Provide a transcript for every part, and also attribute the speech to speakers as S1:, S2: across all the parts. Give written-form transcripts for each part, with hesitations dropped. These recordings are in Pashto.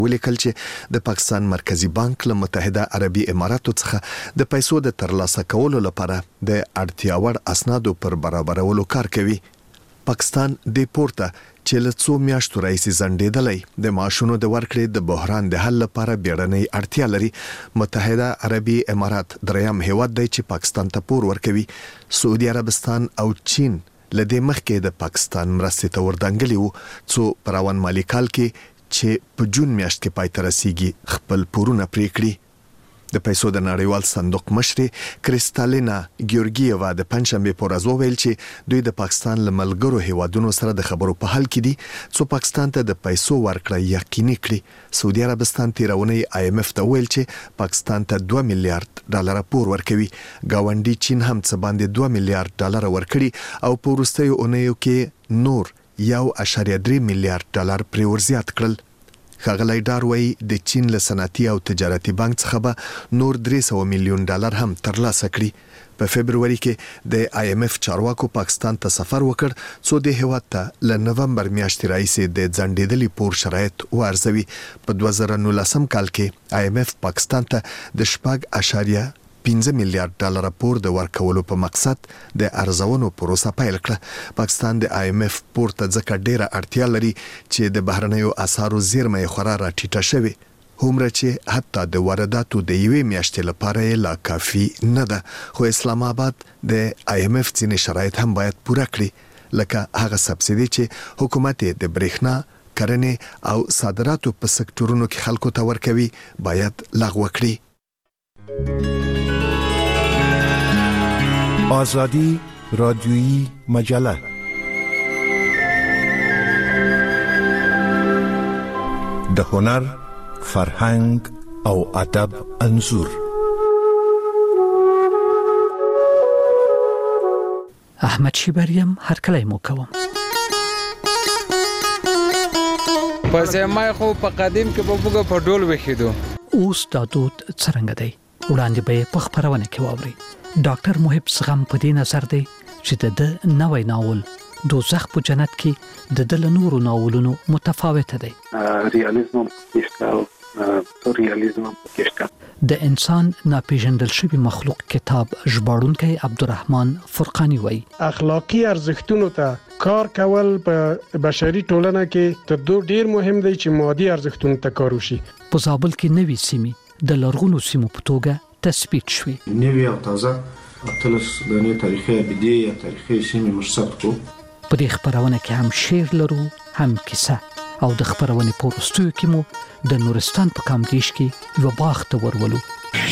S1: ولیکل چې د پاکستان مرکزی بانک له متحده عربي اماراتو څخه د پیسو د ترلاسه کولو لپاره د اړتیا وړ اسنادو پر برابرولو کار کوي. پاکستان د پورته چې له څو میاشتو راهیسې ځنډېدلی د معاشونو د ورکړې د بحران د حل لپاره بیړنۍ اړتیا لري. متحده عربي امارات دریم هیواد دی چې پاکستان ته پور ورکوي. سعودي عربستان او چین لدې مخکې د پاکستان مرستې ته وردانګلي وو څو په روان مالي کال کې چې په جون میاشت کې پای ته رسیږي خپل پورونه پرې کړي. د پیسو د نړیوال صندوق مشرې کریستالینا ګیورګیeva د پنځشنبه په ورځ وویل چې دوی د پاکستان له ملګرو هیوادونو سره د خبرو په حال کې دي څو پاکستان ته د پیسو ورکړه یقیني کړي. سعودي عربستان تیرونی IMF ته ویل چې پاکستان ته $2 میلیارډ پور ورکوي. گاونډي چین هم څه باندې $2 میلیارډ ورکړي او په وروستیو اونیو کې نور $1.3 میلیارډ پرې ورزیات کړل. ښاغلی ډار وایي د چین له صنعتي او تجارتي بانک څخه به نور $300 میلیون هم ترلاسه کړي. په فبروري کې د IMF چارواکو پاکستان ته سفر وکړ څو د هیواد ته له نومبر میاشتې راهیسې د ځنډېدلي پور شرایط وارزوي. په 2019 کال کې IMF پاکستان ته د $6.5 میلیارډ پور د ورکولو په مقصد د ارزونو پروسه پیل کړه. پاکستان د IMF پور ته ځکه ډیره اړتیا لري چې د بهرنیو اسعارو زیرمې خورا راټیټه شوي هومره چې حتی د وارداتو د یوې میاشتې لپاره لا کافي نه ده. خو اسلام آباد د IMF ځینې شرایط هم باید پوره کړي لکه هغه سبسیدي چې حکومت د برېښنا کرنې او صادراتو په سکتورونو کې خلکو ته ورکوي باید لغوه کړي.
S2: آزادی رادیویی مجله د هنر، فرهنګ او ادب انځور.
S3: احمد شیبریم هرکلی مو کوم.
S4: پس ما خو په قدیم کې په بوګه په ډول وخیدو.
S3: اوس دا دود څرنګه دی وړاندې به په خبرونه کې واوري. ډاکټر محب صغم په دې نظر دی چې د نوې ناول دوزخ په جنت کې د نورو ناولونو متفاوت دی.
S5: ریالیزم او ریالیزم کې
S3: د انسان ناپېژندل شوی مخلوق کتاب ژباړونکی عبدالرحمن فرقانی وایي
S6: اخلاقی ارزښتونو ته کار کول په بشري ټولنه کې تر دوه ډیر مهم دی چې مادي ارزښتونو ته کار وشي.
S3: په زابل کې نوې سیمې د لرغونو سیمو په توګه تثبیت شوي.
S7: نوې او تازه اتلس د نه تاریخي ابدي یا تاریخي سیمې مرصد کو.
S3: په دې خبرونه کې هم شعر لرو هم کیسه او د خبرونې په وروستیو کې مو د نورستان په کامدیش کې یو باغ ته ورولو.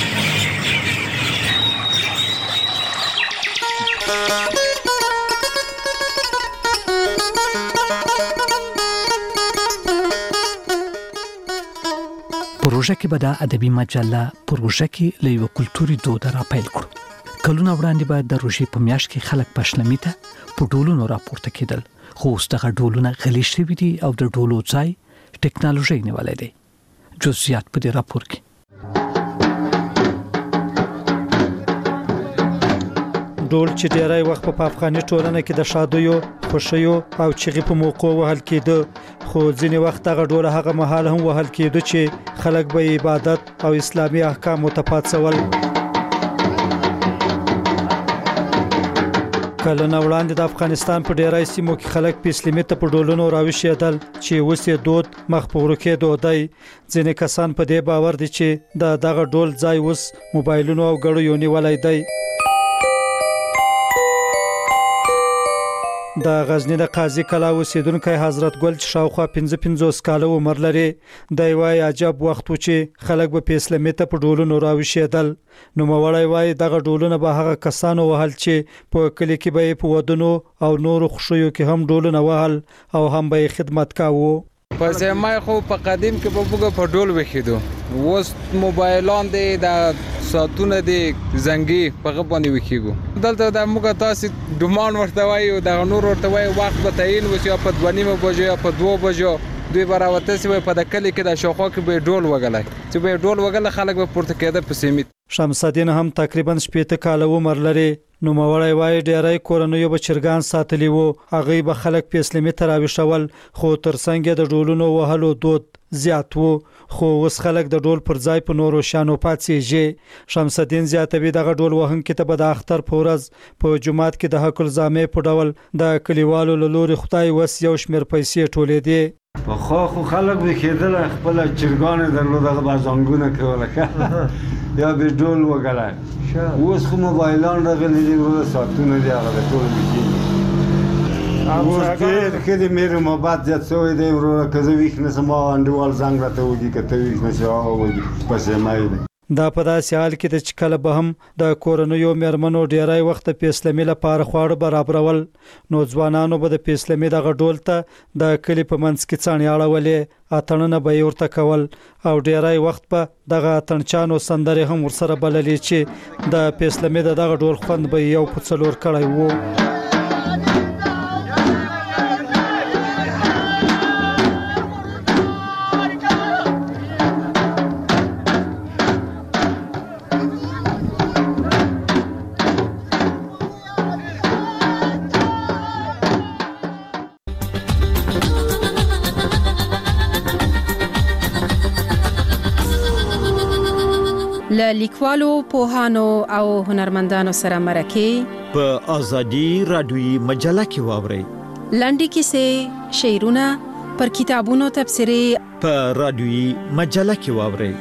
S3: پروژه کې به د ادبي مجله پروژه کې له یو کلتوري دود را پیل کړو. کلونه وړاندې به د روژې په میاشت کې خلک پښلمي ته په ډولونو راپورته کېدل خو اوس دغه ډولونه غلي شوي دي او د ډولو ځای ټکنالوژي نیولی دی. جزئیات په دې راپور کې.
S8: ډول چې ډیری وخت په افغاني ټولنه کې د شادیو، خوشیو او چغې په موقع وهل کېده خو ځینې وخت هغه ډول هغه مهال هم وهل کېده چې خلک به عبادت او اسلامي احکام متپاتسول. کله نو وړاندې د افغانستان په ډیری سیمو کې خلک په اسلامي ته په ډولونو راوښیدل چې اوس یې دود مخ په ورکې دودای. ځینې کسان په دې باور دي چې دغه ډول ځای اوس موبایلونو او ګړیو نیولای دی. د غزنی د قاضي کلا اوسیدونکو حضرت ګل چې شاوخوا 55 کاله عمر لري د وای عجب وخت و چې خلک په اسلامي ته په ډولونو راوښیدل. نو موړی وای دغه ډولونه به هغه کسانو وهل چې په کلی کې به په ودونو او نورو خوشیو کې هم ډولونه وهل او هم به خدمت کاوه.
S4: پس ما خو په قدیم کې په بوګه په ډول وخیدو. اوس موبایلان دی د ساتونه دی زنګي په غبنې وکیګو. دلته د موږ تاسو ډومان ورته وایو د نور ورته وایي وخت به تعین وسی په 2:30 بجو یا په 2 بجو دوی براوته سی په د کلی کې د شوخو کې به ډول وګلای چې به ډول وګل خلک به پورته کېده په سیمه.
S8: شمس الدین هم تقریبا 70 کاله عمر لري. نو موړی وای ډیری کورنیو به چرګان ساتلی وو هغه به خلک په اسلامي تراویح شول خو ترڅنګ د ډولونو وهلو دود زیات وو. خو اوس خلک د ډول پر ځای په نورو شانو پاتېږي. شمس الدین زیاتوي دغه ډول وهونکي ته به د اختر په ورځ په جمعات کې د حق الزامه په ډول د کلیوالو له لوري خدای وس یو شمېر پیسې ټولې دي.
S9: په خو خلک به کېدل خپل چرګان درلوده بازانګونه کوله یا به ډول وګړای. اوس خو موبایلان راغلي دي ورو ساتونه دي هغه ټول دي. اوس کې د مېر محبت زیات شوی دی ورو کزه ویښ نسم انډوال زنګ راته وږي کته ویښ نشو وږي پسې مای
S8: دا په داسې حال کې د چکله به هم د کورنیو مېرمنو ډیری وخت په اسلامي لپاره خواړه برابرول. نو ځوانانو به د اسلامي دغه ډول ته د کلی په منځ کې څانې اړولې اتڼونه به ورته کول او ډیری وخت په دغه اتڼچانو سندرې هم ورسره بللې چې د اسلامي دغه ډول خوند به یو په څلور کړی وو.
S10: لیکوالو پوهانو او هنرمندانو سره مرکه
S11: په ازادي رادیوي مجله کې واوري.
S10: لنډي کیسې، شعرونه، پر کتابونو تبصرې
S11: په رادیوي مجله کې واوري.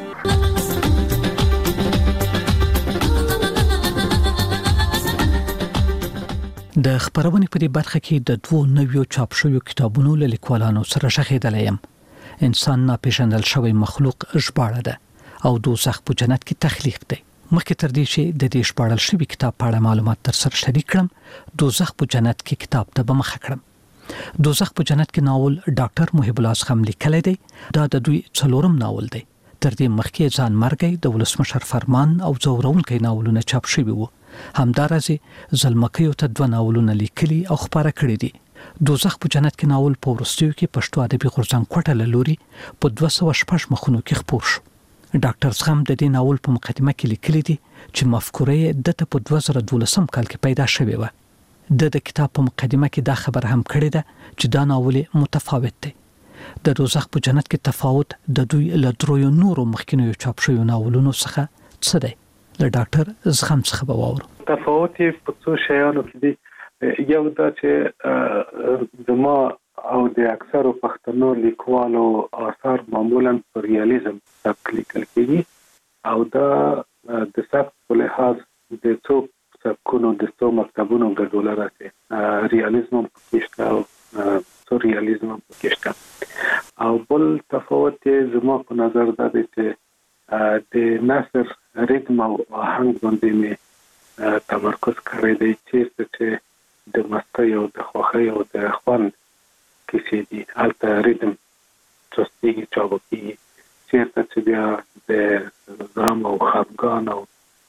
S3: د خبرونې په دې برخه کې د دوو نویو چاپ شویو کتابونو له لیکوالانو سره شخېدلې يم. انسان ناپېژندل شوی مخلوق ژباړه ده او دوزخ په جنت کې تخلیق دی. مخکې تر دې چې د دې ژباړل شوی کتاب په اړه معلومات تر سره شریک کړم، دوزخ په جنت کې کتاب ته به مخه کړم. دوزخ په جنت کې ناول ډاکټر محب الله اصغم لیکلی دی. دا د دوی څلورم ناول دی. تر دې مخکې ځان مرګي د ولسمشر فرمان او زورونکي ناولونه چاپ شوي وو. همدارسه زلمکیو ته دوه ناولونه لیکلي او خبره کړي دي. دوزخ په جنت کې ناول په ورستیو کې پښتو ادبي غورځنګ کوټه له لوري په 206 مخونو کې خپور شو. ډاکټر اصغم د دې ناول په مقدمه کې لیکلي دي چې مفکوره د په 2012 کال کې پیدا شوې و. د کتاب په مقدمه کې دا خبره هم کړې ده چې دا ناول متفاوت دی. د دوزخ په جنت کې تفاوت د دوی له درویو نورو مخکینیو چاپ شویو ناولونو څخه څه دی؟ له ډاکټر اصغم څخه به واورو.
S5: تفاوت په څو شیانو کې دی. یو دا چې زما او د اکثرو پښتنو لیکوالو آثار معمولا پر ریالیزم سبک لیکل کېږي او دا د سبک په لحاظ د څو سبکونو د څو مکتبونو ګډوله راځي. ریالیزم پکې شته او سورریالیزم پکې شته. او بل تفاوت یې زما په نظر دا دی چې د نثر ریتم او آهنګ باندې مې تمرکز کړی دی چې د مستی او د خوښۍ او د خوند کیسې دي. هلته ریتم چستیږي، چابکیږي. چېرته چې بیا د غم او خفګان او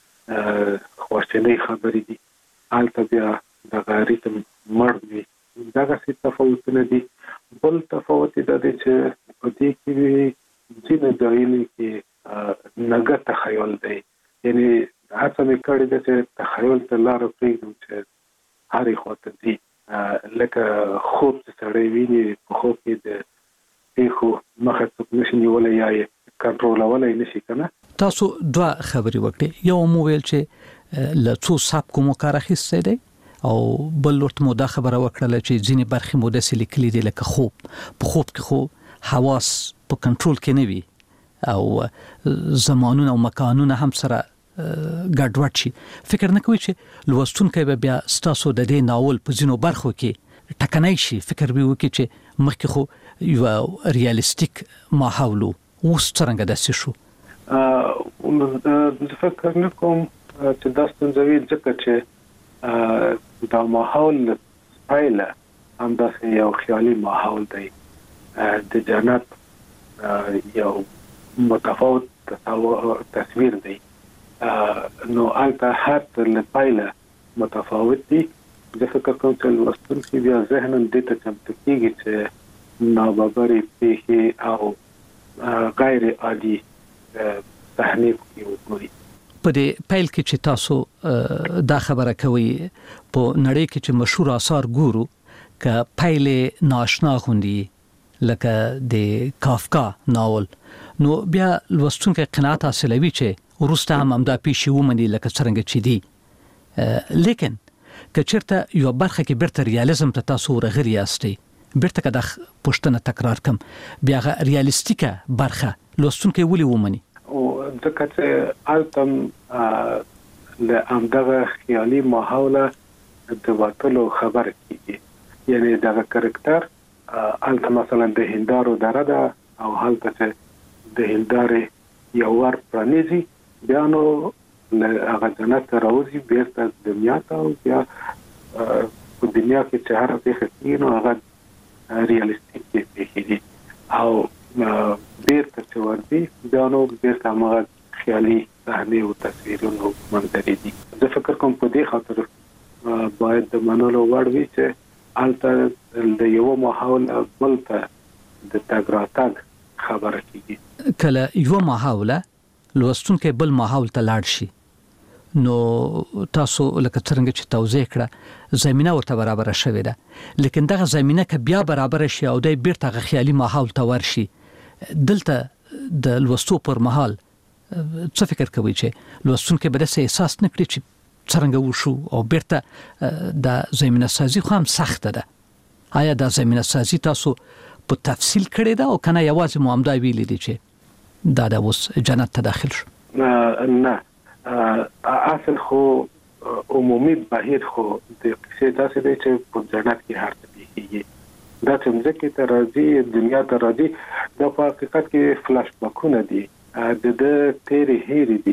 S5: خواشینۍ خبرې دي هلته بیا دغه ریتم مړ وي. دغسې تفاوتونه دي. بل تفاوت دا دی چې په دې کې ځینې ځایونو کې نګه تخیل دی. یعنې هڅه مې کړې ده چې تخیل ته لاره پرېږدم چې هرې خواته ځي. لکه خوب چې سړی ویني په خوب کې د پیښو مخه څوک نشي نیولی یا یې کنټرولولی نشي که نه.
S3: تاسو دوه خبرې وکړې. یو مو ویل چې له څو سبکو مو کار اخیستی دی او بل ورته مو دا خبره وکړله چې ځینې برخې مو داسې لیکلي دي لکه خوب. په خوب کې خو حواس په کنټرول کې نه وي او زمانونه او مکانونه هم سره ګډوډ شي. فکر نه کوي چې لوستونکی به بیا ستاسو د دې ناول په ځینو برخو کې ټکنی شي؟ فکر به وکړي چې مخکې خو یو ریالیستیک ماحول اوس څرنګه داسې شو؟
S5: زه فکر نه کوم چې دا ستونزه وي ځکه چې دا ماحول پایله همداسې یو خیالي ماحول دی. د جنت یو متفاوت تصویر دی. نو البته هر له پایله متفاوت دي. زه فکر کوم چې لوستونکي بیا ذهناً دې ته چمتو کېږي چې ناببرې پیښې او غیر عادي صحنې پکې وګوري.
S3: په دې پیل کې چې تاسو دا خبره کوي په نړۍ کې چې مشهور آثار ګورو که پیل ناشنا غوندي لکه د کافکا ناول نو بیا لوستونکو قناعت حاصلوي چې ورسته هم دا پیښې ومني لکه څنګه چې دي لیکن کچرته یو برخه کې برته ریالیزم ته تاسو ورغړی یاستئ برته کده پښتنه تکرار کوم بیا ریالیستیکه برخه لوستونکو ولې ومني
S5: او ځکه چې التم له امدغه خیالي ماحول د وټلو خبر کیږي یعنی دغه کریکټر الته مثلا د هندارو درده او حالت چې د هندارې یو ور پرانیزي بیا نو هغه جنت راوځي بیرته دنیا ته او بیا په دنیا کې چې هر څه کېږي نو هغه ریالیستیک کېږي او بیرته چې ورځي بیا نو بیرته هغه خیالي صحنې او تصویرونه منظرې دي زه فکر کوم په دې خاطر باید د منلو وړ وي چې الته د یو ماحول بل ته د تګراتګ خبره کیږي
S3: کله یو ماحول لوستونکو بل ماحول ته لاړ شي نو تاسو لکه څنګه چې توضیح کړه زمينه ورته برابر شوې ده لیکن دغه زمينه ک بیا برابر شي او د بیرته خیالي ماحول ته ورشي دلته د لوستو پر مهال څه فکر کوي چې لوستونکو به د احساس نکړي چې څنګه وشو او بیرته د زمينه سازي خو هم سخت ده آیا د زمينه سازي تاسو په تفصیل کړی ده او کنه یوازې مو هم دا ویلي دي چې دا د اوس جنت ته داخل شو
S5: نه اصل خو عمومي بهیر خو د قصې تاسو دی چې په جنت کې هر څه کیږي دا چې ځکه ته راځي دنیا ته راځي د په حقیقت کې فلاش بکونه دي د تیری هېری دي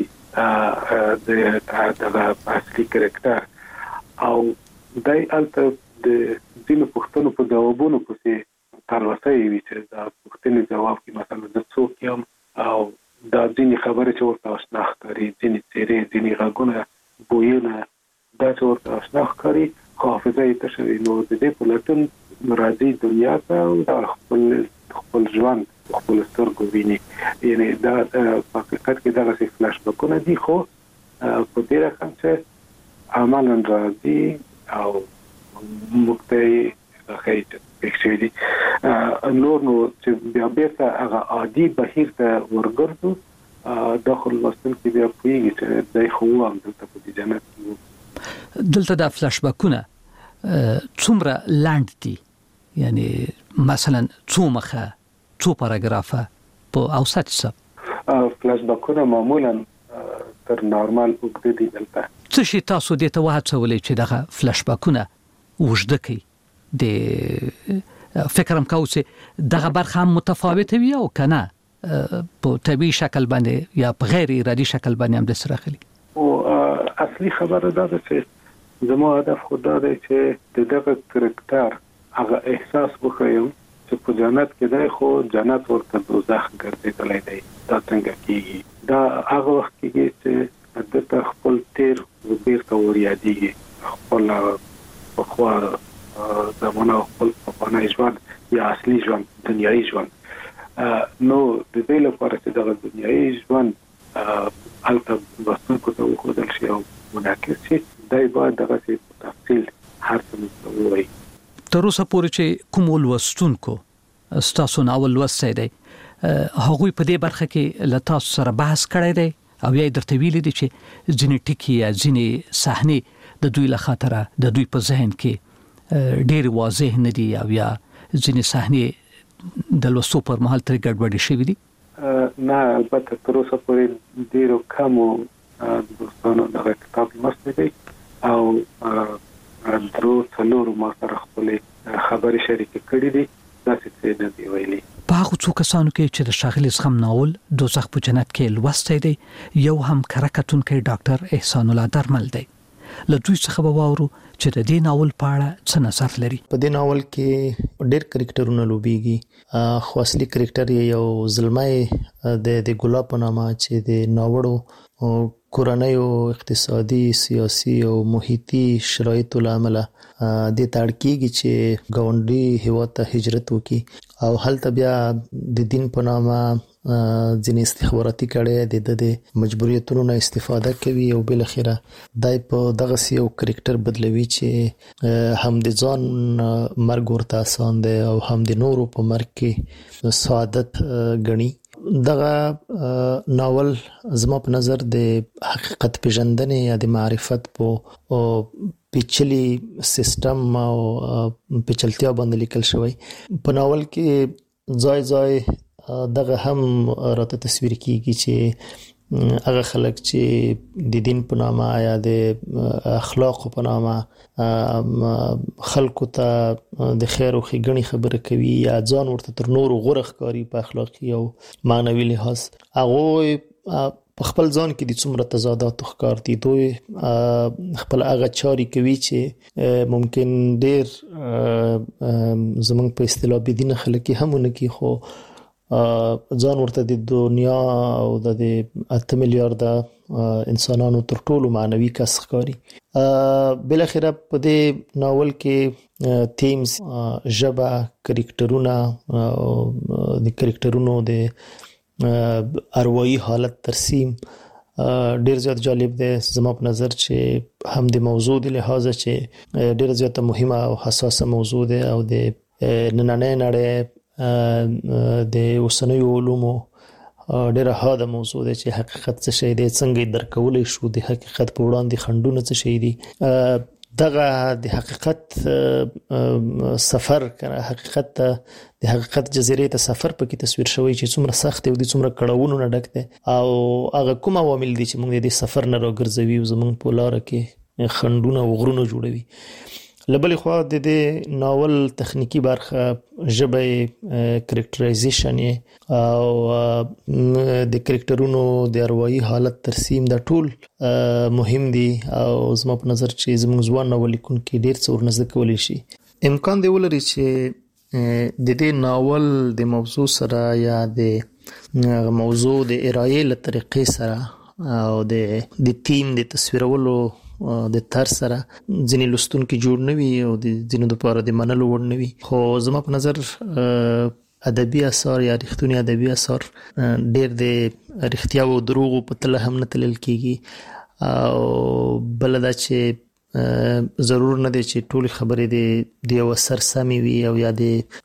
S5: د اصلي کریکټر او دای الته د دینو پښتنو په جوابونو پسې تلوسه وي چې دا پښتني جواب کې مثلا د څوک یم او دا ځینې خبرې چې ورته آشنا ښکاري ځینې څېرې ځینې غږونه بویونه دا چې ورته آشنا ښکاري خو حافظه یې تشه وي نو د دې په لټون راځي دنیا ته او خپل ژوند خپل سترګو ویني یعنی دا په حقیقت کې دغسې فلاش بکونه دي خو په دې رقم چې عملاً راځي او موږ ته یې ښایي چې پېښ شوي دي نور نو چې بیا بیرته هغه عادي بهیر ته ورګرځو دا خو لوستونکي بیا پوهېږي چې دی خو هم دلته په دې جنت کې
S3: دلته دا فلاش بکونه څومره لاند دي یعنی مثلا څو مخه څو پاراګرافه په اوسط حساب
S5: فلاش بکونه معمولا تر نارمال اوږده دي دلته
S3: څه شي تاسو دې ته وهڅولی چې دغه فلاش بکونه اوږده کړي د فکرم کوم چې دغه برخه هم متفاوته وي او کنه په طبيعي شکل باندې یا په غیر ارادي شکل باندې هم د سره خلی
S5: او اصلي خبره دا ده چې زموږ هدف خو دا دی چې دغه کرکټر هغه احساس وکړم چې په جنت کې دی خو جنت ورته دوزخ ګرځېدلی دی دا څنګه کېږي دا هغه وخت کېږي چې دلته خپل تیر بیرته وریادېږي خپل پخوا زمانه خپل پخوانی ژوند یا اصلي ژوند دنیایي ژوند نو د دې لپاره چې دغه دنیایي ژوند هلته لوستونکو ته وښودل شي او منعکس شي دی باید دغسې په تفصیل هر څه موږ ته ووایي
S3: تر اوسه پورې چې کوم لوستونکو ستاسو ناول لوستی دی هغوی په دې برخه کې له تاسو سره بحث کړی دی او یا درته ویلي دي چې ځینې ټکي یا ځینې صحنې د دوی له خاطره د دوی په ذهن کې ډېر واضح نه دي او یا ځینې صحنې د لوستو پر مهال ترې ګډوډې شوي دي
S5: نه البته تر اوسه پورې ډېرو کمو دوستانو دغه کتاب لوستی دی او درو څلورو ما سره خپلې خبرې شریکې کړې دي داسې څه نه دي ویلي
S3: په هغو څو کسانو کې چې د ښاغلي زغم ناول دوزخ په جنت کې لوستی دی یو هم کره کتونکی ډاکټر احسان الله درمل دی له دوی څخه به واورو چې د دې ناول په اړه څه نظر لري
S12: په دې ناول کې ډېر کرکټرونه لوبېږي خو اصلي کرکټر یو زلمی د ګلاب په نامه چې د ناوړو کورنۍ او اقتصادي سیاسي او محیطي شرایطو لامل د تړکیږي چې ګاونډي هیواد ته هجرت وکړي او هلته بیا د دین په نامه ځینې استخباراتي کړي د مجبوریتونو نه استفاده کوي او بل اخره دای په دغه یو کریکټر بدلوي چې هم د ځان مرګ ورته آسان دی او هم د نورو په مرګ کې سعادت غني. دغه ناول زما په نظر د حقیقت پیژندنې یا د معرفت په پیچلي سیستم او پیچلتیا باندې لیکل شوی. په ناول کې ځای دغه هم راته تصویر کیږي چې هغه خلک چې د دین په نامه یا د اخلاق په نامه خلکو ته د خیر او ښېګڼې خبره کوي یا ځان ورته تر نورو غوره ښکاري په اخلاقي او معنوي لحاظ، هغه په خپل ځان کې د څومره تضادات ښکار دي. دوی خپل هغه چاري کوي چې ممکن ډیر زمونږ په اصطلاح بېدینه خلک هم ونه کوي، خو ځان ورته د دنیا او د 8 میلیارډ انسانانو تر ټولو معنوي کس ښکاري. بل اخره په دې ناول کې تیمز، ژبه، کریکټرونه او د کریکټرونو د اروايي حالت ترسیم ډیر زیات جالب دی زما په نظر، چې هم د موضوع د لحاظه چې ډیر زیات مهمه او حساسه موضوع دی او د نننۍ نړۍ د اوسنیو علومو ډیره حاده موضوع دی چې حقیقت څه شی دی، څنګه درکولی شو، د حقیقت په وړاندې خنډونه څه شی دي. دغه د حقیقت سفر کنه، حقیقت ته د حقیقت جزیرې ته سفر پکې تصویر شوی چې څومره سخت او د څومره کړاوونو نه ډک دی او هغه کوم عوامل دي چې موږ د دې سفر نه راګرځوي او زموږ په لاره کې خنډونه او غرونه جوړوي. لبلې خوا د دې ناول تخنیکی برخه، ژبه، کریکټرایزیشن او د کریکټرونو د اروايي حالت ترسیم دا ټول مهم دي او زما په نظر چې زموږ ځوان ناول لیکونکي ډیر څه ورنزده کولی شي. امکان دی ولري چې د دې ناول د موضوع سره یا د موضوع د ارایې له طریقې سره او د تیم د تصویرولو د تر سره ځینې لوستونکي جوړ نه وي او د ځینو دپاره د منلو وړ نه وي، خو زما په نظر ادبي اثار یا رښتونی ادبي اثار ډیر د رښتیاو او دروغو په تله هم نه تلل کیږي او بل دا چې ضرور نه دی چې ټول خبرې د یو اثر سمې وي او یا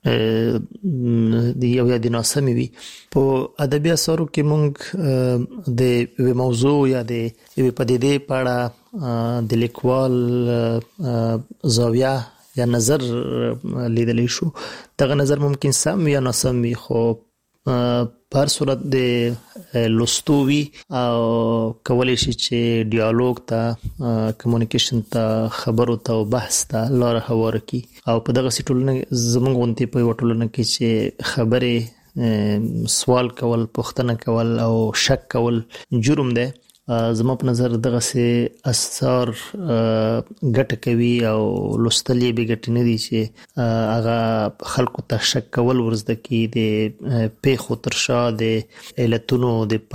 S12: د ناسمې وي. په ادبي اثارو کې موږ د یوې موضوع یا د یوې پدیدې په اړه د لیکوال زاویه یا نظر لیدلی شو. دغه نظر ممکن سم یا ناسم وي، خو په هر صورت د لوستو وي او کولی شي چې ډیالوګ ته، کمیونیکیشن ته، خبرو ته او بحث ته لاره هواره کړي او په دغسې ټولنه زموږ غوندې په یوه ټولنه کې چې خبرې سوال کول، پوښتنه کول او شک کول جرم دی، زما په نظر دغسې اثار ګټه کوي او لوستل یې بې ګټې نه دي چې هغه خلکو ته شک کول ورزده کړي، د پیښو تر شا د علتونو د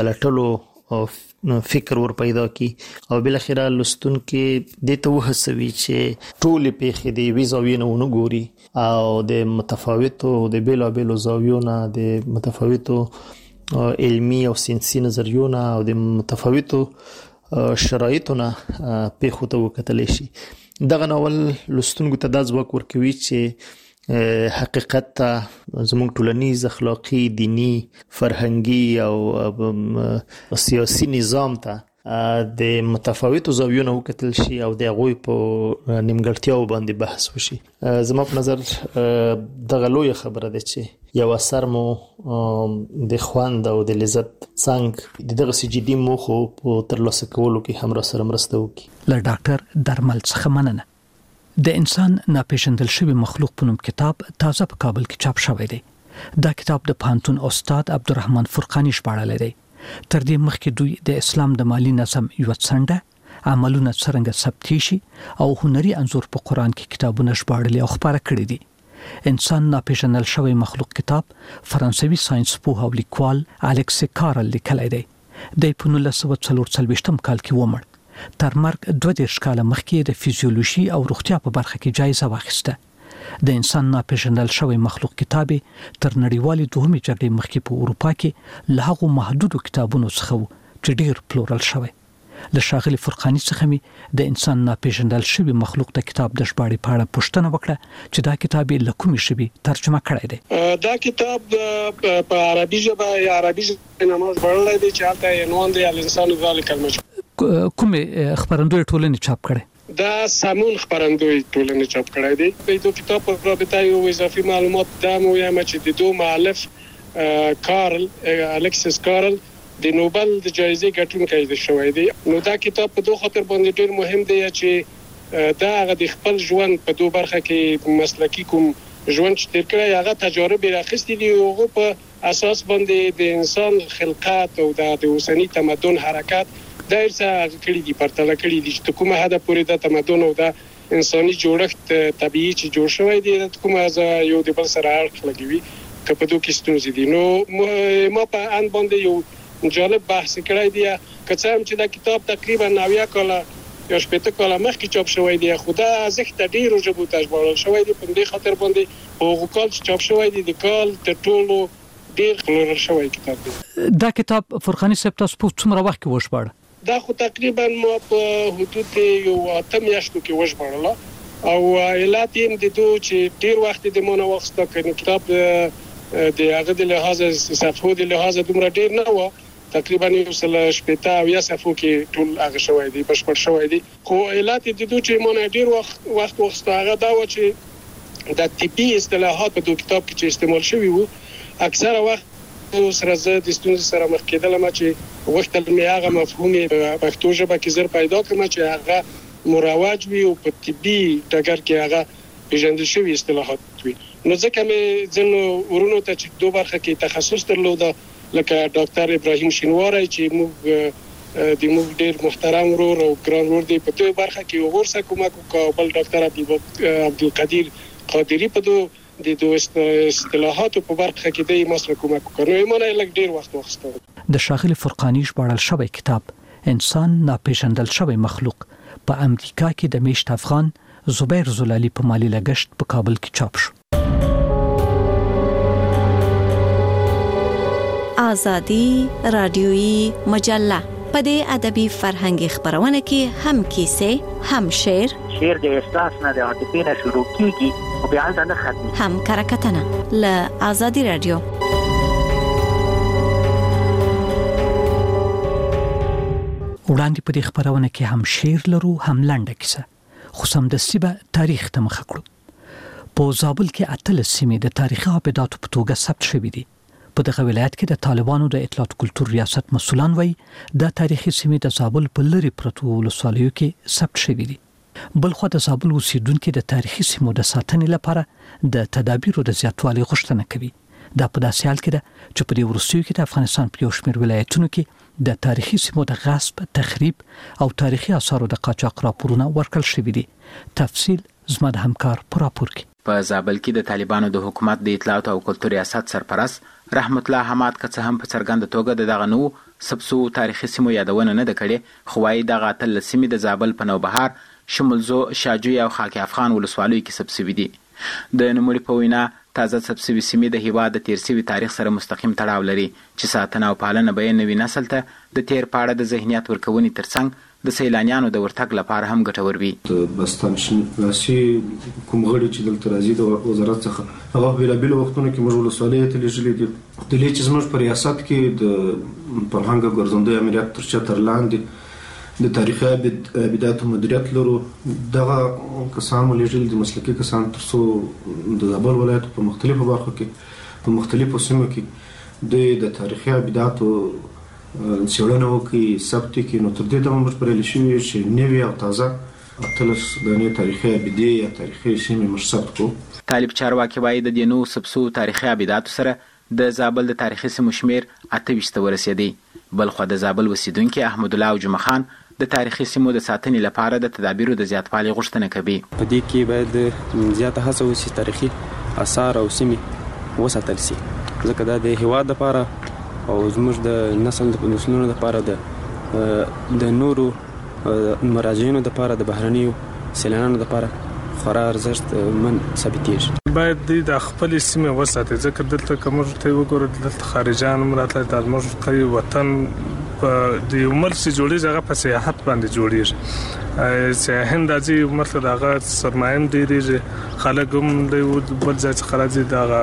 S12: پلټلو فکر ور پیدا کړي او بالاخره لوستونکي دې ته وهڅوي چې ټولې پیښې د یوې زاویې نه ونه ګوري او د متفاوتو د بېلابېلو زاویو نه، د متفاوتو علمی او ساینسي نظریونه او د متفاوتو شرایطو نه پیښو ته وکتلی شي. دغه ناول لوستونکو ته دا ځواک ورکوي چې حقیقت ته، زموږ ټولنیز، اخلاقي، دینی، فرهنګي او سیاسي نظام ته د متفاوتو زاویو نه وکتل شي او د هغوی په نیمګړتیاو باندې بحث وشي. زما په نظر دغه لویه خبره ده چې یو اثر مو د خوند او د لذت څنګ د دغسې جدي موخو په ترلاسه کولو کې هم راسره مرسته وکړي.
S3: له ډاکټر درمل څخه مننه. د انسان ناپېژندل شوی مخلوق په نوم کتاب تازه په کابل کې چاپ شوی دی. دا کتاب د پوهنتون استاد عبدالرحمن فرقاني ژباړلی دی. تر دې مخکې دوی د اسلام د مالی نظم یوه څنډه، عملونه څرنګه ثبت شي او هنري انځور په قرآن کې کتابونه ژباړلي او خپاره کړي دي. انسان ناپېژندل شوی مخلوق کتاب فرانسوي ساينس پوه او لیکوال الکس کارل لیکلی دی. د 1940 کال کې ومړ. تر مرګ 22 کال مخکې د فزیولوژي او روغتیا په برخه کې جایزه واخیسته. د انسان ناپېژندل شوی مخلوق کتاب تر نړیوالې دوهمې جګړې مخکې په اروپا کې له هغو محدودو کتابونو څخه چې ډېر پلورل شوی. له ښاغلي فرقاني څخه مې د انسان ناپېژندل شوی مخلوق د کتاب د ژباړې په اړه پوښتنه وکړه چې دا کتاب له کومې ژبې ترجمه کړی دی.
S6: دا کتاب په عربي ژبه یا عربي ژبه ژباړل دی چې هلته عنوان دی الانسان ذلک المجهول.
S3: کومې خبرندوی ټولنې چاپ کړی؟
S6: دا سامون خبرندوی ټولنې چاپ کړی دی. په دې کتاب په رابطه یو اضافي معلومات دا مو یم چې د دوه مؤلف کارل الکسیس کارل د نوبل د جایزې ګټونکی دی شوی دی. نو دا کتاب په دوه خاطر باندې ډیر مهم دی چې دا هغه د خپل ژوند په دوه برخه کې مسلکی کوم ژوند چې تیر کړی هغه تجارب راخستې دي او هغه په اساس باندې د انسان خلقات او د اوسنی تمدن حرکت دایر څخه کړي دي پرتله کړي دي چې کومه هدا پورې د تمدن او د انساني جوړښت طبيعي چې جوړ شوی دی د کومه یو د بل سره اړخ لګوي کله دوه کې ستونزې دي. نو ما په ان باندې یو جالب بحث کړی دی که څه هم چې دا کتاب تقریبا 90 کاله یا 80 کاله مخکې چاپ شوی دی خو دا ځکه ډیرو ژبو ته ژباړل شوی دی په دې خاطر باندې هغه کال چې چاپ شوی دی د کال تر ټولو ډیر پلورل شوی کتاب دی.
S3: دا کتاب فرقاني صاحب تاسو په څومره وخت کې وژباړ؟
S6: دا خو تقریبا ما په حدود یو 8 میاشتو کې وژباړل او علت یې د دوه چې ډیر وخت د مونږ وخت کې کتاب د هغه د لحاظ صفحو د لحاظ دومره ډیر نه و تقریبا یو سل شپږ او یا صفحو کې ټول هغه شوی دی بشپړ شوی دی. خو علت د دوه چې مونږ ډیر وخت هغه دا و چې د طبي اصطلاحات په دوه کتاب کې چې استعمال شوی وو اکثره وخت سره زه د ستونزې سره مخ کېدلم چې وخت مې هغه مفهوم په پښتو ژبه کې زر پیدا کړم چې هغه مروج وي او په طبي ډګر کې هغه پیژندل شوی اصطلاحات وي. نو ځکه مې ځنو ورونو ته چې دوه برخه کې تخصص درلوده لکه ډاکټر ابراهیم شینواری چې موږ ډېر محترم ورور او ګران ورور دی په دې برخه کې ورسره کومک وکړ بل ډاکټر عبدالقدیر قادری په دوه اصطلاحاتو په برخه کې د مسله کومک وکړ. نو یې لږ ډېر وخت واخیست.
S3: د ښاغلي فرقاني ژباړل شوی کتاب انسان ناپېژندل شوی مخلوق په امریکا کې د میشت افغان زبیر زلالي په مالی لګښت په کابل کې چاپ شو.
S13: آزادی رادیویی مجله په دې ادبي فرهنګي خبرونه کې هم کیسه هم شعر
S14: د احساس نه د عاطفې نه شروع کیږي او بیا نه ختمي
S13: هم کرکټنه ل آزادی رادیو.
S3: وړاندې په دې خبرونه کې هم شعر لرو هم لنډه کیسه خو سمدستي به تاریخ ته مخ کړو. په زابل کې اتل سیمې د تاریخي ابداتو په توګه ثبت شوې دي. په دغه ولایت کې د طالبانو د اطلاعات کلتور ریاست مسولان وایي د تاریخي سیمې د زابل په لری پرتو ولسوالیو کې ثبت شوې دي. بلخو د زابل اوسیدونکو د تاریخي سیمو د ساتنې لپاره د تدابیرو د زیاتوالي غوښتنه کوي. دا په داسې حال کې ده چې په دې وروستیو کې د افغانستان په یو شمېر ولایتونو کې د تاریخي سیمو د غصب، تخریب او تاریخي آثارو د قاچاق راپورونه ورکړل شوي دي. تفصیل زما د همکار پر راپور کې.
S15: په زابل کې د طالبانو د حکومت د اطلاعات او کلتور ریاست سرپرست رحمت الله حماد که څه هم په څرګنده توګه د دغه نو سبسو تاریخي سیمو یادونه نه ده کړې خو وايي دغه اتل سیمې د زابل په نوبهار، شمولزو، شاجوی او خاک افغان ولسوالیو کې سبسوي دي. د نوموړي په وینا تازه سبسوي سیمې د هیواد د تیر سوي تاریخ سره مستقیم تړاو لري چې ساتنه او پالنه به نوي نسل ته د تیر پاړه د ذهنیت ورکونې ترڅنګ د سیلانیانو د ورتګ لپاره هم ګټور وي.
S7: د بستانشناسي کوم غړي چې دلته راځي د وزارت څخه هغه بیلابیل وختونو کې موږ ولسوالۍ ته لیږلي دي. د دې چې زموږ په ریاست کې د فرهنګ ګرځندوی امریت تر چتر لاندې د تاریخي ابداتو مدیریت لرو دغه کسان لیږلي دي مسلکي کسان تر څو د زابل ولایت په مختلفو برخو کې په مختلفو سیمو کې د تاریخي ابداتو څېړنه وکړي ثبت کړي. نو تر دې دمه موږ پرېلی شوي چې نوي او تازه 18 دانې تاریخي ابدې یا تاریخي سیمې موږ ثبت کړو.
S15: طالب چارواکي وایي د دې نو سبسو تاریخي ابداتو سره د زابل د تاریخي سیمو شمېر 28 ته ورسېدی. بلخو د زابل اوسیدونکي احمد الله او جمعه خان د تاریخي سیمو د ساتنې لپاره د تدابیرو د زیاتوالي غوښتنه کوي.
S16: په دې کې باید زیاته هڅه وشي تاریخي آثار او سیمې وساتل شي ځکه دا د هیواد لپاره او زموږ د نسلونو لپاره د نورو مراجعینو لپاره د بهرنیو سیلانیانو لپاره خورا ارزښت من ثابتېږي.
S17: باید د خپل سیمه وساتي ځکه دلته کوم ته وګورئ دلته خارجان مراتله د موږ وطن د عمر سي جوړیږي هغه په سیاحت باندې جوړیږي. سیاحین د دې عمر ته دغه سرمایم ډیریږي خلک هم د بل ځای څخه راځي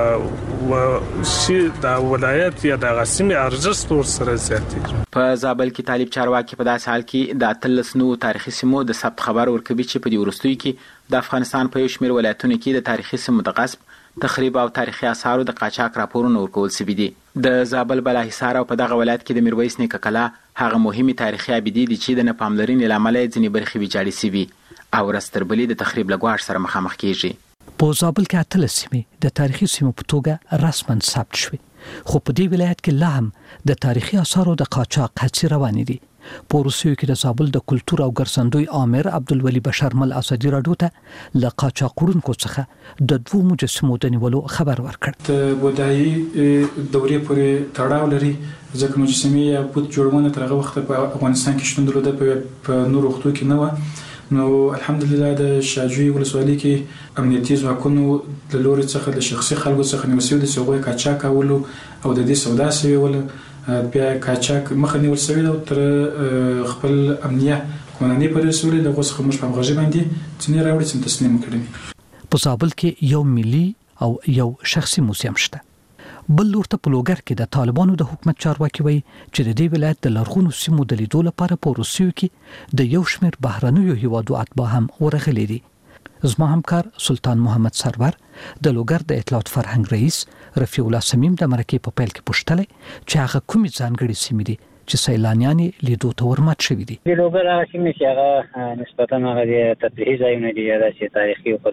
S17: دغه شي د ولایت یا د سیمه ارزښت ور سره زیاتېږي.
S15: په زابل کې طالب چارواکي په داسې حال کې د اتلس نو تاریخي سیمو د ثبت خبر ورکوي چې په دې ورستوي کې د افغانستان په یو شمېر ولایتونو کې د تاریخي سیمو د غصب، تخریب او تاریخي آثارو د قاچاق راپورونه ورکول شوي دي. د زابل بالاحصار او په دغه ولایت کې د میرویس نیکه کلا هغه مهمه تاریخي ابدي دي چې د نه پاملرنې له امله ځینې برخې ویجاړې شوي او رستربلې د تخریب له ګواښ سره مخامخ کیږي.
S3: په زابل کې اتلس سیمې د تاریخي سیمو په توګه رسماً ثبت شوي، خو په دې ولایت کې لا هم د تاریخي آثارو د قاچاق هڅې روانې دي. په روسیو کې د زابل د کلتور او ګرځندوی عامر عبدالولي بشر مل اسدي راډیو ته له قاچاقونکو څخه د دوه مجسمو د نیولو خبر ورکړ.
S18: د بودایي دورې پورې تړاو لري ځکه مجسمې یا بت جوړونه تر هغه وخت په افغانستان کې شتون درلوده، په نورو وختو کې نه و. نو الحمدلله د شاجوی ولسوالۍ کې امنیتي ځواکونو د لوري څخه د شخصي خلکو څخه نیول شوی د سوغوي قاچاق کولو او د دې سودا شوی ول بیا قاچاق مخه نیول شوی او تر خپل امنیه قانوني پر رسول له غوښه مش په غږی باندې څنګه راوړي چې تسلیم کړي.
S3: په زابل کې یو ملي او یو شخصي موزیم شته. بل ورته په لوګر کې د طالبانو د حکومت چارواکي وایي چې د دې ولایت د لرغونو سیمو د لیدو لپاره په روسیو کې د یو شمېر بهرنیو هیوادو اتباع هم ورغلي دي. زما همکار سلطان محمد سرور د لوګر د اطلاعات فرهنګ رئیس رفیع الله سمیم د مرکې په پیل کې پوښتنه چې هغه کومې ځانګړي سیمې دي چې سیلانیان لیدو ته ورمات شوي دي.
S19: د لوګر هغه سیمې چې هغه نسبتاً هغه د تفریحي ځایونه دي یا د تاریخي او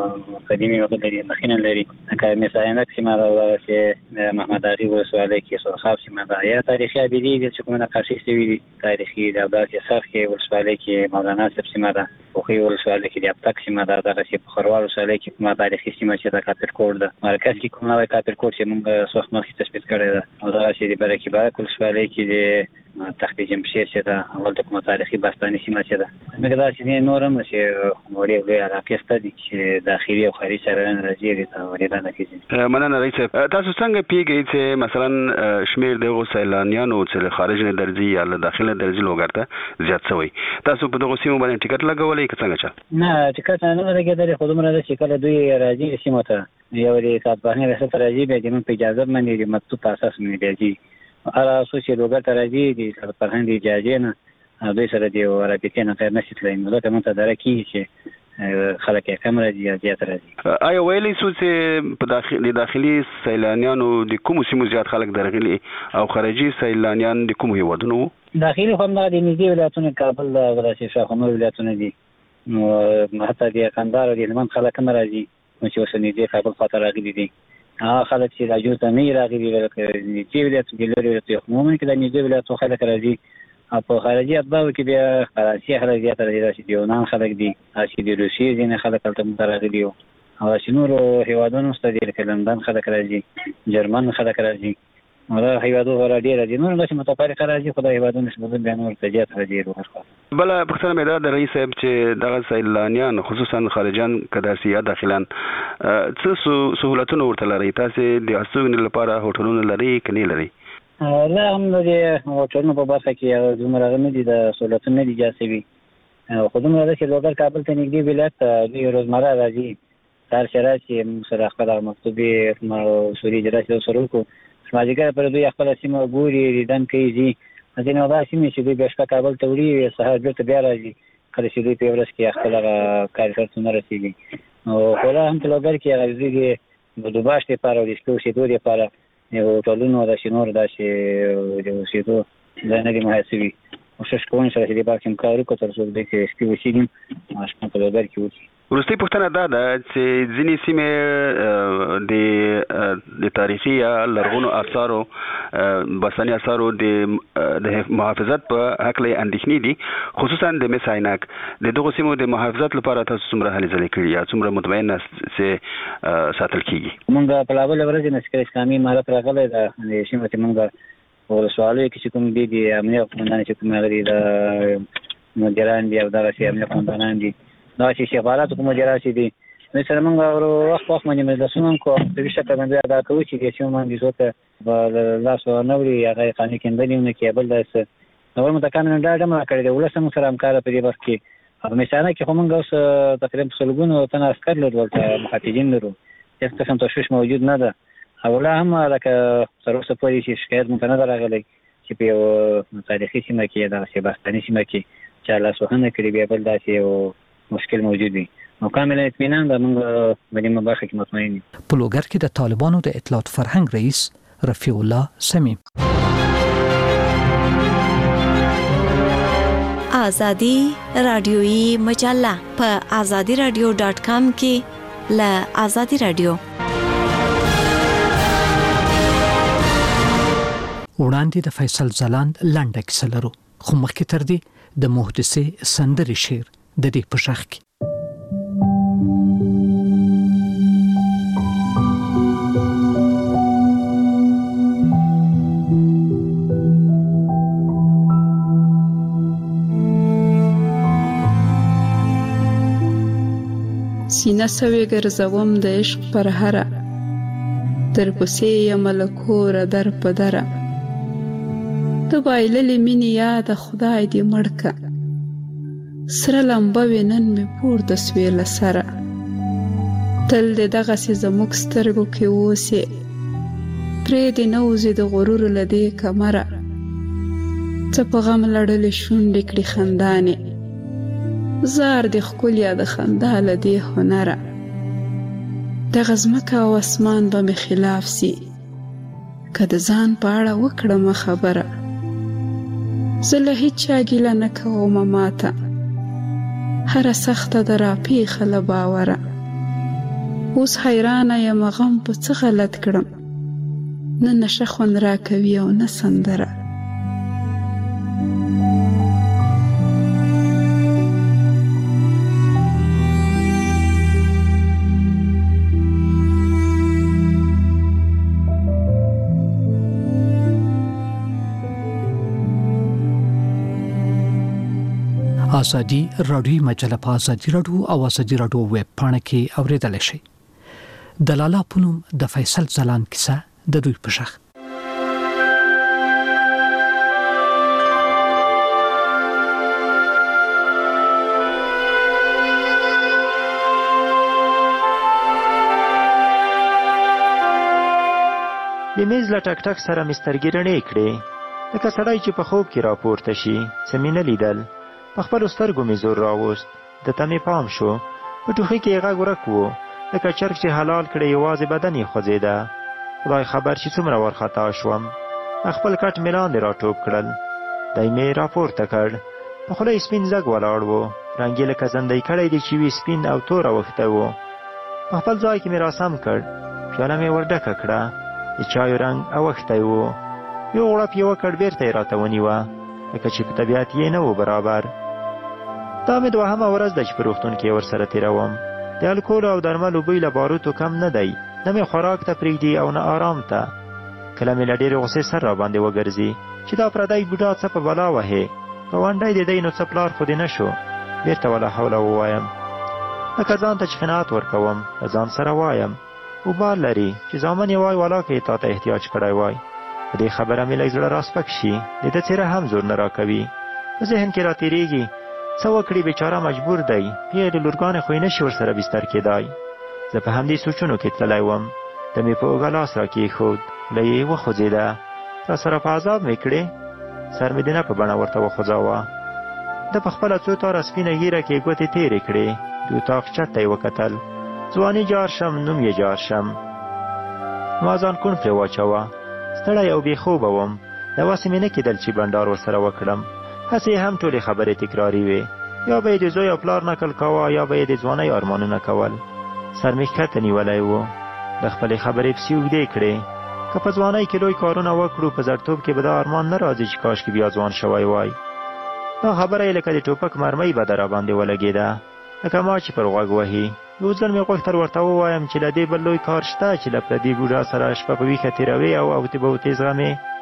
S19: قدیمي وخت لري مخینه لري. لکه مثلا سیمه دا چې محمد علي ولسوالۍ کې سرخاب سیمه دا یا تاریخي ابدي دي چې کومه نقاشي شوي دي تاریخي د داسې صرف کې ولسوالۍ کې مولانا صاحب سیمه دا خو ولسوالۍ کې د ابتک سیمه دا دغه چې په خروار ولسوالۍ کې کومه تاریخي سیمه چې د کاپر کوډ ده مرکز کې کومه د کاپر کوډ چې موږ څو وخت مخکې تثبیت کړی ده او دا چې د برکې باک ولسوالۍ کې د تخت جمشید چې دا اول د کومه تاریخي باستاني سیمه چې ده موږ دا چې نورم چې وړي وړي علاقې ستدي چې داخلي او خارجي سره راځي د ورېدا نه کیږي.
S16: مننه رئیس. تاسو څنګه پیږئ چې مثلا شمیر د سیلانیانو چې خارج نه درځي یا له داخله درځي لوګر ته زیات شوی، تاسو په دغه سیمه باندې ټیکټ لګولې که څنګه چل؟
S19: نه ټیکټ نه لګېدل، خو دومره چې کله دوی راځي سیمه ته یو د ساتبانې رسټ راځي بیا د په اجازه باندې د مکتوب اساس باندې راځي هر اساس چې لوګر ته راځي د فرهنګ اجازه نه دوی سره دی رابطه نه غیر نشي تلای نو دا ته درکې چې خلک یې کم راځي یا زیات راځي.
S16: آیا ویلي سو چې په داخلي سیلانیانو د کوم سیمو زیات خلک درغلي او خارجي سیلانیان د کوم هیوادونو؟
S19: داخلي هم د نږدې ولایتونو کابل د ولایت شاهنامه ولایتونه دي نو حتی د قندهار د هلمند خلک هم راځي چې اوس نږدې کابل خاطر راغلي دي. خلک چې راځي ته نه راغلي ولکه نږدې ولایت کې لري ته عموما کې د نږدې ولایت خلک راځي او په خارجي اتباعو کې بیا فرانسې خلک زیات راځي چې یونان خلک دي چې د روسیې ځینې خلک هلته راغلي او چې نورو هیوادونو څخه دي لکه لندن خلک راځي، جرمن خلک راځي او دا هیوادو غواړي ډیر دي نور نشي متفارق راځي خدای هیوادونو نسبت به نور تجارت راځي.
S16: بل پښتنه مې دا د رئیس صاحب چې دغه سیلانیان خصوصا خارجان کداسي یا داخلان څه سہولتونه ورته لري؟ تاسو د استوګنې لپاره هوټلونه لري کني لري؟
S19: لا هم د هوټلونو په برخه کې دومره نه دي د سہولتونه دي جاسبي خو دومره چې لوګر کابل ته نږدې ولایت د روزمره راځي تر شرایط چې سره خپل مکتوبي سوري جراحي سره کو ماجګر پر دوی خپل سیمه ګوري ریدن کوي ځینې دا سیمه چې دوی بشپا کابل ته وړي سهار بیرته بیا راځي کله چې دوی په ورځ کې خپل کارکړتونه رسیږي او خلا هم لوګر کې راځي د دوباشت لپاره او د سپو شیدو لپاره یو ټولونو د شنور د شیدو د نه دی محاسبي او شش کوون سره چې د باکم کارو کو تر څو د سپو شیدو ماشین په لوګر کې وځي.
S16: وروستۍ پوښتنه دا ده چې ځینې سیمې د تاریخي یا لرغونو آثارو باستاني آثارو د محافظت په هکله اندېښنې دي خصوصا د مس عینک د دغو سیمو د محافظت لپاره تاسو څومره هلې ځلې کړي یا څومره مطمئن چې ساتل کیږي؟
S19: موږ په لاول ورځ د نسکر اسلامي امارت راغلی د سیمه چې موږ ولسوالۍ کې چې کوم دي امنیه قومندان چې کوم غړي د مدیران دي او دغه امنیه قومندانان دي دا چې سفارت کوم مدیران دي مثلا موږ وخت باندې مدرسونه کوو په شکل باندې ادا کوو چې چې موږ د زوته لاس ورنوري هغه قانوني کېندنه کې بل داس نو متکامل ډاډه ما کړی دی ولسم سره همکار په دې وخت کې مثلا کې موږ اوس تقریبا سلګونو تن عسكر لرل محافظین لرو هیڅ قسم تشویش موجود نه ده او لا هم لکه تر اوسه پورې چې شکایت مونږ نه راغلی چې په تاریخي سیمه کې د سیباستاني سیمه کې چې لاس وهنه کړی بیا بل داسې یو مشکل موجود دی نو کامل اطمینان ده موږ باندې مبارک کې مطمئن یو
S3: په لوګر کې د طالبانو د اطلاعات فرهنګ رئیس رفیع الله سمیم
S13: آزادی رادیویی مجله په azadiradio.com کې ل آزادی رادیو
S3: وړاندې د فیصل ځلاند لنډه کیسه لرو خو مخکې تر دې د محدثه سندري شعر د دې په شاخ کې
S20: سینه سوي ګرځوم د عشق پر هره در پسې یم لکوره در په دره د بایللې مینې یاد خدای دې مړکه سره لمبه وینن مې پور د سویل سره تل دې دغسې زموږ سترګو کې اوسې پرې دې نوځي د غرور له دې کمره څه په غم لړلې شونډې کړي خندانې زار دې ښکلیا د خندا له دې هنره دغه ځمکه او اسمان به مې خلاف سي که د ځان په اړه وکړم خبره زه له هیچا ګیله نه کوم ماته هره سخته د راپېښه له باوره اوس حیرانه یم غم په څه غلط کړم نه نشه خوند راکوي او نه سندره
S3: آزادی رادیویی مجله په آزادی رادیو او آزادی رادیو ویب پاڼه کې اوریدل شي د لالا پونم د فیصل ځلاند کیسه د دوی په شاخ
S21: د میز له ټک ټک سره مې سترګې رڼې کړې لکه سړی چې په خوب کې راپورته شي څه مې نه لیدل په خپلو سترګو مې زور راوست د ته مې پام شو په ټوخي کې یې غږ ورک و لکه چرګ چې حلال کړی یوازې بدن یې خوځېده خدای خبر چې څومره وارخطا شوم خپل کټ مې لاندې راټوپ کړل دی مې راپورته کړ په خوله یې سپین زګ ولاړ و رنګ یې لکه زندۍ کړی دی چې وي سپین او تور اوښتی و په خپل ځای کې مې راسم کړ پیاله مې ورډکه کړه د چایو رنګ اوښتی و یو غړپ یې وکړ بېرته یې راته ونیوه لکه چې په طبیعت یې نه و برابر دا مې دوهمه ورځ ده چې په روغتون کې ورسره تېروم د الکولو او درملو بوی له باروتو کم نه دی نه مې خوراک ته پرېږدي او نه آرام ته کله مې له ډېرې غوسې سر راباندې وګرځي چې دا پردی بوډا څه په بلا وهې ګاونډی د دی نو څه پلار خو دې نه شو بېرته ولا حوله ووایم لکه ځان ته چې قناعت ورکوم له ځان سره وایم وبال لري چې زامن یې وای والا که یې تا ته احتیاج کړی وای په دې خبره مې لږ زړه راسپک شي د ده څېره هم زور نه راکوي په ذهن کې راتېرېږي څه وکړي بیچاره مجبور دی بیا د لورګانې خو یې نه شي ورسره بستر کېدای زه په همدې سوچونو کې تللی وم د مې په اوږه لاس را کېښود له یې وخوځېده راسره په عذاب مې کړې سر مې د نه په بڼه ورته وخوځاوه ده په خپله څو تاره سپینه ږیره کې ګوتې تېرې کړې د اطاق چت ته یې وکتل ځواني جار شم نوم یې جار شم ما ځان کون پرې واچوه ستړی او بې خوبه وم داسې مې نه کېدل چې بنډار ورسره وکړم هسې هم ټولې خبرې تکراري وې یا به یې د زوی او پلار نکل کوه یا به یې د ځوانۍ ارمانونه کول سر مې ښکته نیولی و د خپلې خبرې پسې اوږدې کړې که په ځوانۍ کې لوی کارونه وکړو په زړتوب کې به دا ارمان نه راځي چې کاشکې بیا ځوان شوی وای دا خبره یې لکه د ټوپک مرمۍ به در راباندې ولګېده لکه ما چې پر غوږ وهي یو ځل مې غوښتل ورته ووایم چې له دې بل لوی کار شته چې له پردي بوډا سره شپه په ویښه تېروې او اوتې به اوتې زغمې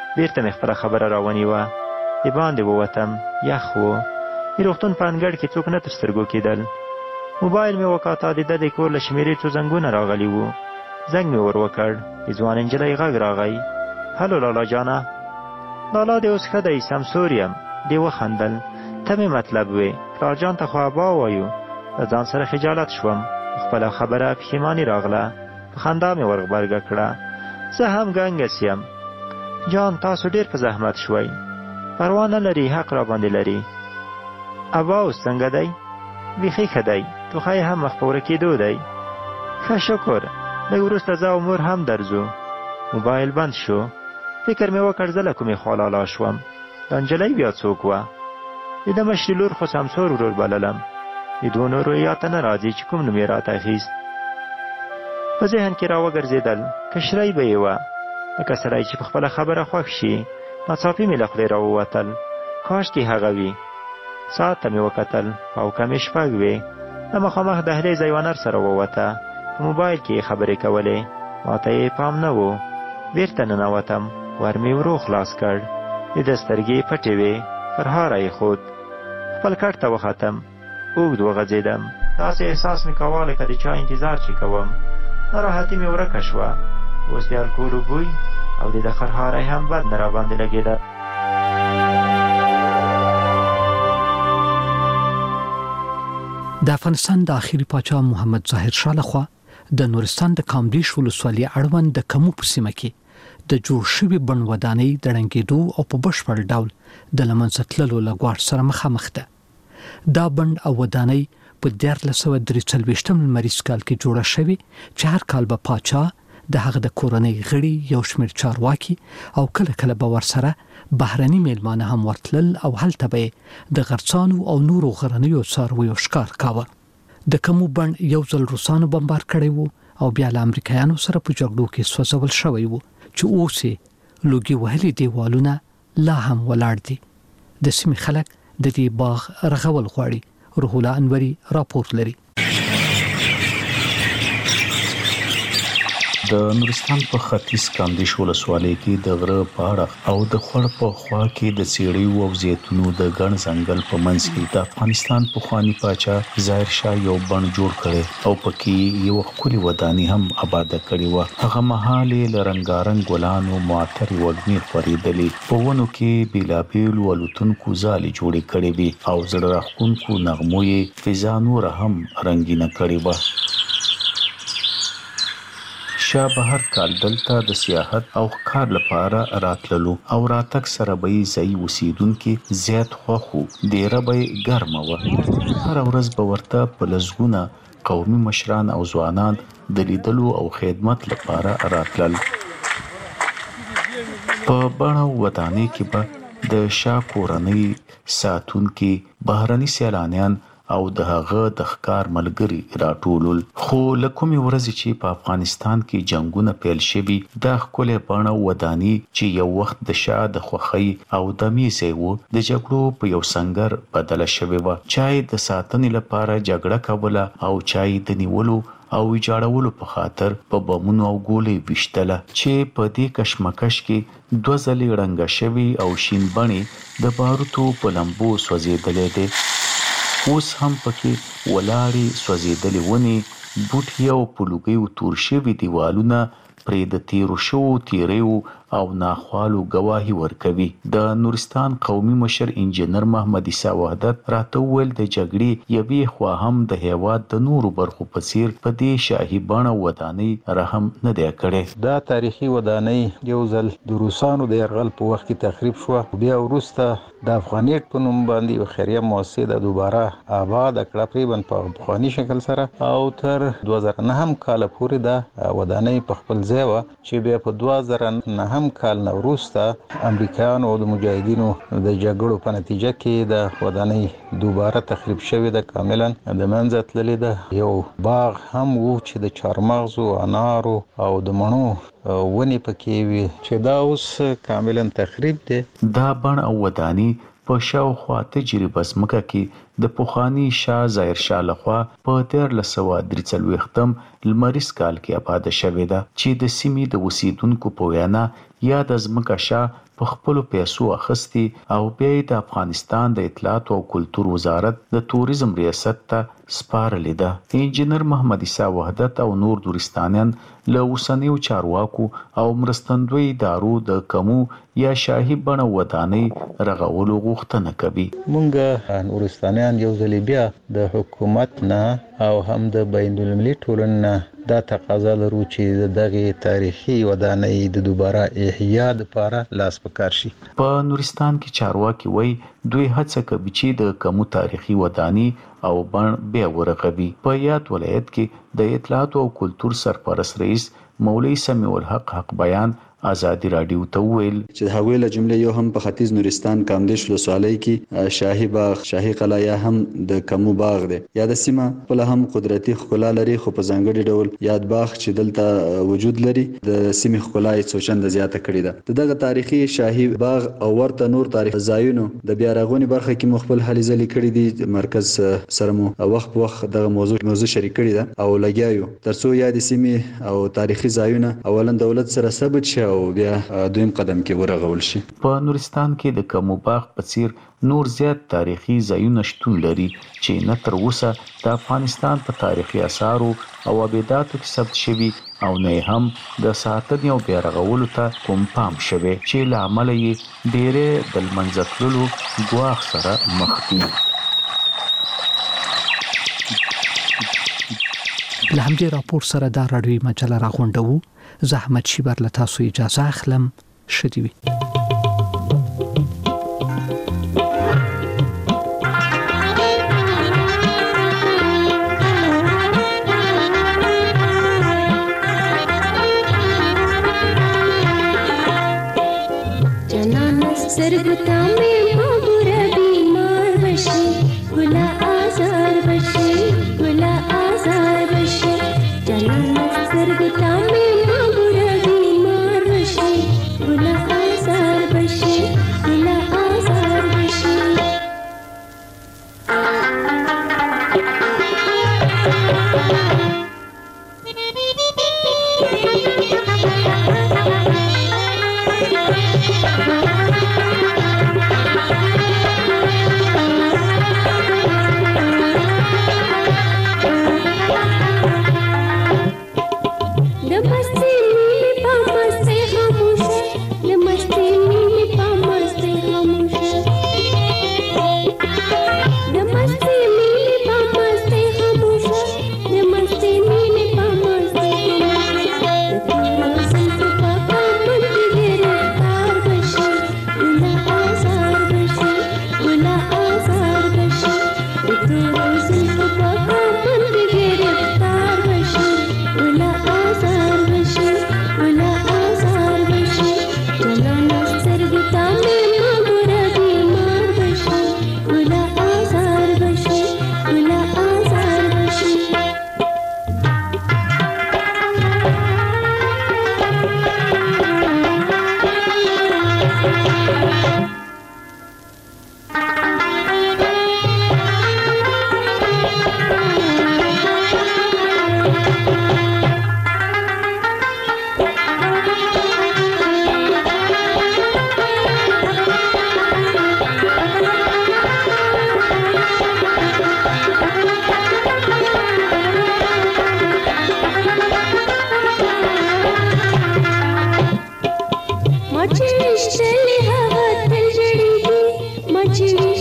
S21: بیرته مې خپله خبره راونیوه. د باندې ووتم، یخ و. د روغتون په انګړ کې څوک نه تر سترګو کېدل. موبایل مې وکاته، د ده د کور له شمېرې څو زنګونه راغلي وو. زنګ مې ور وکړ، د ځوان نجلۍ غږ راغی. هلو لالا جانه. لالا دې اوس ښه دی، سمسور یم. دې وخندل. ته مې مطلب وې، پلار جان ته خو ابا وایو. له ځان سره خجالت شوم، خپله خبره پښیماني راغله. په خندا مې ور غبرګه کړه. زه هم ګنګس یم. جان تاسو ډېر په زحمت شوئ، پروا نه لري، حق را باندې لري. ابا اوس څنګه دی؟ بیخي ښه دی، ټوخی هم مخ په وره کېدو دی. ښه شکر. لږ وروسته زه او مور هم درځو. موبایل بند شو. فکر مې وکړ زه له کومې خوا لالا شوم. دا نجلۍ بیا څوک وه؟ د ده مشرې لور خو سمسور ورور بللم. د دوو نورو یاته نه راځي چې کوم نوم یې راته اخیست. په ذهن کې را وګرځېدل، کشرۍ به یې وه، لکه سړی چې په خپله خبره خوښ شي. ناڅاپي مې له خولې را ووتل، کاشکې هغه وي. ساعت ته مې وکتل، پاو کمې 6 وې. د مخامخ دهلیزه یوه نر سره ووته، په موبایل کې یې خبرې کولې. ماته یې پام نه و. بېرته ننوتم، ور مې ورو خلاص کړ. د ده سترګې پټې وې، فرهاره یې ښود. خپل کټ ته وختم، اوږد وغځېدم. داسې احساس مې کوه لکه د چا انتظار چې کوم. ناراحتي مې ورکه شوه. اوس د الکولو بوی او د ده خرهاری هم بد نه راباندې لګېده.
S3: د افغانستان د آخري پاچا محمد ظاهر شاه لخوا د نورستان د کامدیش ولسوالۍ اړوند د کمو په سیمه کې د جوړ شوي بڼ ودانۍ د ړنګېدو او په بشپړ ډول د له منځه تللو له ګواښ سره مخامخ ده. دا بڼ او ودانۍ په 1943 لمریز کال کې جوړه شوې چې هر کال به پاچا د هغه د کورنۍ غړي یو شمېر چارواکي او کله کله به ورسره بهرني میلمانه هم ورتلل او هلته به د غرڅانو او نورو غرنیو څارویو ښکار کاوه. د کمو بڼ یو ځل روسانو بمبار کړی وو او بیا له امریکایانو سره په جګړو کې سوځول شوی وو چې اوس یې لوګي وهلي دیوالونه لا هم ولاړ دي. د سیمې خلک د دې باغ رغول غواړي. روح الله انوري راپور لري.
S1: د نورستان په ختیځ کامدیش ولسوالۍ کې د غره په اړه او د خړ په خوا کې د څېړیو او زیتونو د ګڼ ځنګل په منځ کې د افغانستان پخوانی پاچا ظاهر شاه یو بڼ جوړ کړي او پکې یو ښکلې ودانۍ هم آباده کړې وه. هغه مهال یې له رنګارنګ ګلانو معطرې وږمې خورېدلې، په ونو کې بېلابېلو الوتونکو ځالې جوړې کړې وې او زړه راښکونکو نغمو یې فضا نوره هم رنګینه کړې وه. شاه به هر کال دلته د سیاحت او ښکار لپاره راتللو او راتګ سره به یې ځایي اوسېدونکي زیات خوښ وو. ډېره به یې ګرمه وه. هره ورځ به ورته په لسګونه قومي مشران او ځوانان د لیدلو او خدمت لپاره راتلل. په بڼه ودانۍ کې به د شاه کورنۍ ساتونکي بهرني سیلانیان او د هغه د ښکار ملګري راټولول. خو له کومې ورځې چې په افغانستان کې جنګونه پیل شوي، دا ښکلې بڼه ودانۍ چې یو وخت د شاه د خوښۍ او د میزې و، د جګړو په یو سنګر بدله شوې وه. چا یې د ساتنې لپاره جګړه کوله او چا یې د نیولو او ویجاړولو په خاطر په بمونو او ګولۍ ویشتله، چې په دې کشمکش کې 2 ځلې ړنګه شوي او شین بڼې د باروتو په لمبو سوځېدلې دي. اوس هم پکې ولاړې سوځېدلې ونې، بوټي او په لوګیو تور شوي دیوالونه پرې د تیرو شوو تیریو او ناخوالو ګواهي ورکوي. د نورستان قومي مشر انجینر محمد عیسی وحدت راته وویل د جګړې یوې خوا هم د هیواد د نورو برخو په څیر په دې شاهي بڼه ودانۍ رحم نه دی کړی.
S22: دا تاریخي ودانۍ یو ځل د روسانو د یرغل په وخت کې تخریب شوه، بیا وروسته د افغانیت په نوم باندې یو خیریه مؤسسه د دوباره آباد کړه تقریبا په پخواني شکل سره، او تر 2009 کال پورې دا ودانۍ په خپل ځای و چې بیا په 2009 کال نه وروسته امریکایانو او د مجاهدینو د جګړو په نتیجه کې د ودانۍ دوباره تخریب شوې ده، کاملا د منځه تللې ده. یو باغ هم وو چې د چارمغزو، انارو او د مڼو ونې پکې وي چې دا اوس کاملا تخریب دی.
S1: دا بڼ او ودانۍ په شاوخوا تجربه ځمکه کې د پخواني شاه ظاهر شاه لخوا په 1343 لمریز کال کې آباده شوې ده، چې د سیمې د اوسیدونکو په وینا یا د ځمکه شاه په خپلو پیسو اخیستي او بیا یې د افغانستان د اطلاعات او کلتور وزارت د توریزم ریاست ته سپارلې ده. انجینر محمد عیسی وحدت او نور نورستانیان له اوسنیو چارواکو او مرستندوی ادارو د کمو یا شاهي بڼه ودانۍ رغولو غوښتنه کوي.
S22: مونږ نورستانیان یو ځل بیا د حکومت نه او هم د بین المللي ټولنې نه دا تقاضا لرو چې دغه تاریخي ودانۍ د دوباره احیا لپاره لاس پکار شي.
S1: په نورستان کې چارواکي وایي دوی هڅه کوي چې د کمو تاریخي ودانۍ او بڼ بیا ورغوي. په یاد ولایت کې د اطلاعات او کلتور سرپرست رئیس مولوی سمیع الحق حق بیان آزادی رادیو ته ویل
S2: چې هغوی له جملې یو هم په ختیځ نورستان کامدیش ولسوالۍ کې شاهي باغ، شاهي قلعه یا هم د کمو باغ دی. یا د سیمه خپل هم قدرتي ښکلا لري، خو په ځانګړي ډول یاد باغ چې دلته وجود لري د سیمې ښکلا یې څو چنده زیاته کړې ده. دغه تاریخي شاهي باغ او ورته نور تاریخي ځایونو د بیا رغونې برخه کې مخبل هلې ځلې کړې دي. مرکز سره مو وخت په وخت دغه موضوع شریک کړې ده او لګیایو ترڅو یاد سیمې او تاریخي ځایونه اولا دولت سره ثبت شي او بیا دویم قدم کې ورغول شي.
S1: په نورستان کې د کمو باغ په څیر نور زیات تاریخي ځایونه شتون لري چې نه تر اوسه د افغانستان په تاریخي آثارو او ابداتو کې ثبت شوي او نه هم د ساتنې او بیا رغولو ته کوم پام شوی چې له امله یې ډېرې د لمنځه تللو ګواښ سره مخ دي.
S3: له همدې راپور سره دا راډیوي مجله راغونډوو. زه احمد شیبر له تاسو اجازه اخلم. ښه دې وي.
S4: مچ وشتلې هوا تل جړېږي، مچ